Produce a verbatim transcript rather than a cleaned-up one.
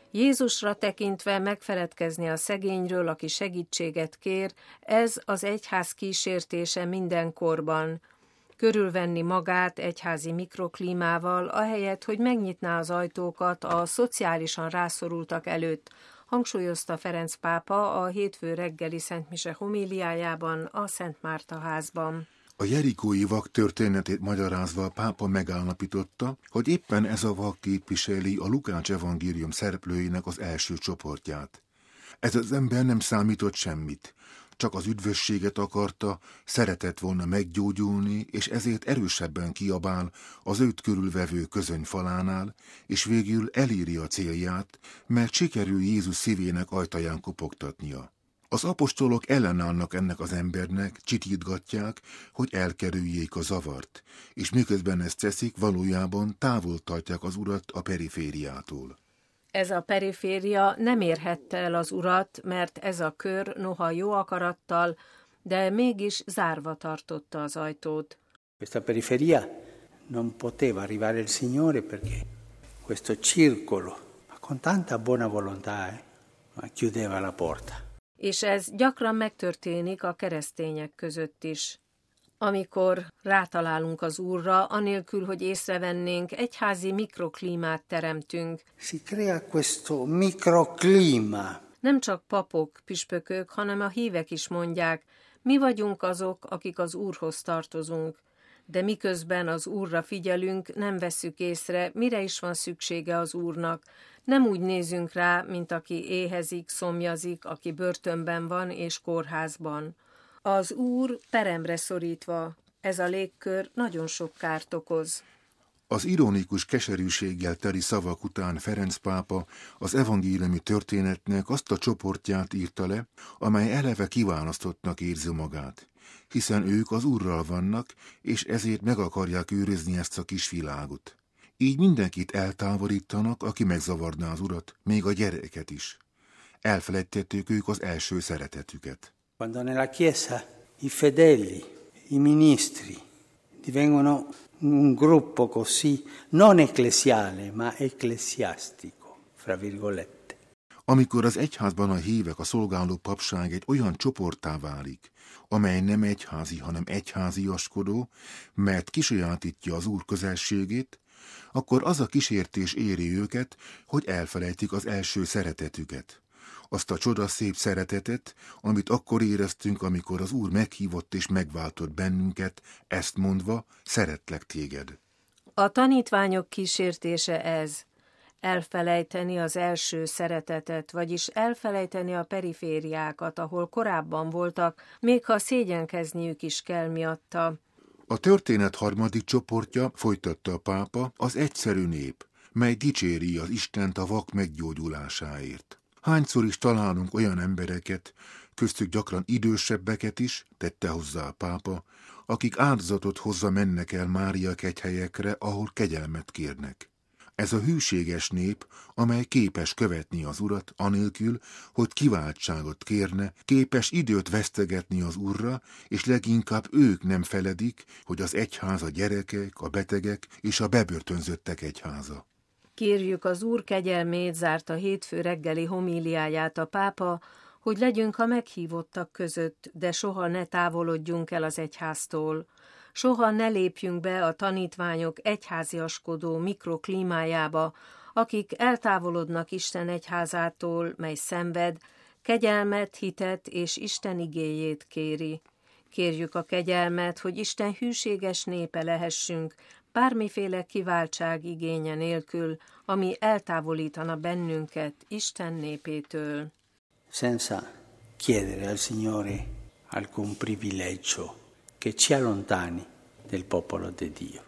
Jézusra tekintve megfeledkezni a szegényről, aki segítséget kér, ez az egyház kísértése mindenkorban. Körülvenni magát egyházi mikroklímával, ahelyett, hogy megnyitná az ajtókat a szociálisan rászorultak előtt, hangsúlyozta Ferenc pápa a hétfő reggeli szentmise homíliájában a Szent Márta házban. A jerikói vak történetét magyarázva a pápa megállapította, hogy éppen ez a vak képviseli a Lukács evangélium szereplőinek az első csoportját. Ez az ember nem számított semmit, csak az üdvösséget akarta, szeretett volna meggyógyulni, és ezért erősebben kiabál az őt körülvevő közöny falánál, és végül eléri a célját, mert sikerül Jézus szívének ajtaján kopogtatnia. Az apostolok ellenállnak ennek az embernek, csitítgatják, hogy elkerüljék a zavart, és miközben ezt teszik, valójában távol tartják az urat a perifériától. Ez a periféria nem érhette el az urat, mert ez a kör noha jó akarattal, de mégis zárva tartotta az ajtót. Questa periferia non poteva arrivare il Signore perché questo circolo, ma con tanta buona volontà, eh, ma chiudeva la porta. És ez gyakran megtörténik a keresztények között is. Amikor rátalálunk az Úrra, anélkül, hogy észrevennénk, egyházi mikroklímát teremtünk. Si crea questo microclima. Nem csak papok, püspökök, hanem a hívek is mondják, mi vagyunk azok, akik az Úrhoz tartozunk. De miközben az Úrra figyelünk, nem vesszük észre, mire is van szüksége az Úrnak. Nem úgy nézünk rá, mint aki éhezik, szomjazik, aki börtönben van és kórházban. Az Úr peremre szorítva, ez a légkör nagyon sok kárt okoz. Az ironikus keserűséggel teli szavak után Ferenc pápa az evangéliumi történetnek azt a csoportját írta le, amely eleve kiválasztottnak érzi magát, hiszen ők az Úrral vannak, és ezért meg akarják őrizni ezt a kis világot. Így mindenkit eltávolítanak, aki megzavarná az Urat, még a gyereket is. Elfelejtették ők az első szeretetüket. Quando nella Chiesa i fedeli, i ministri divengono un gruppo così non ecclesiale, ma ecclesiastico, fra virgolette. Amikor az egyházban a hívek, a szolgáló papság egy olyan csoporttá válik, amely nem egyházi, hanem egyháziaskodó, mert kisajátítja az Úr közelségét, akkor az a kísértés éri őket, hogy elfelejtik az első szeretetüket. Azt a csodaszép szeretetet, amit akkor éreztünk, amikor az Úr meghívott és megváltott bennünket, ezt mondva, szeretlek téged. A tanítványok kísértése ez. Elfelejteni az első szeretetet, vagyis elfelejteni a perifériákat, ahol korábban voltak, még ha szégyenkezniük is kell miatta. A történet harmadik csoportja, folytatta a pápa, az egyszerű nép, mely dicséri az Istent a vak meggyógyulásáért. Hányszor is találunk olyan embereket, köztük gyakran idősebbeket is, tette hozzá a pápa, akik áldozatot hozza mennek el Mária kegyhelyekre, ahol kegyelmet kérnek. Ez a hűséges nép, amely képes követni az Urat, anélkül, hogy kiváltságot kérne, képes időt vesztegetni az Úrra, és leginkább ők nem feledik, hogy az egyház a gyerekek, a betegek és a bebörtönzöttek egyháza. Kérjük az Úr kegyelmét, zárta hétfő reggeli homíliáját a pápa, hogy legyünk a meghívottak között, de soha ne távolodjunk el az egyháztól. Soha ne lépjünk be a tanítványok egyháziaskodó mikroklímájába, akik eltávolodnak Isten egyházától, mely szenved, kegyelmet, hitet és Isten igéjét kéri. Kérjük a kegyelmet, hogy Isten hűséges népe lehessünk, bármiféle kiváltság igénye nélkül, ami eltávolítana bennünket Isten népétől. Senza chiedere al Signore alcun privilegio che ci allontani del popolo di Dio.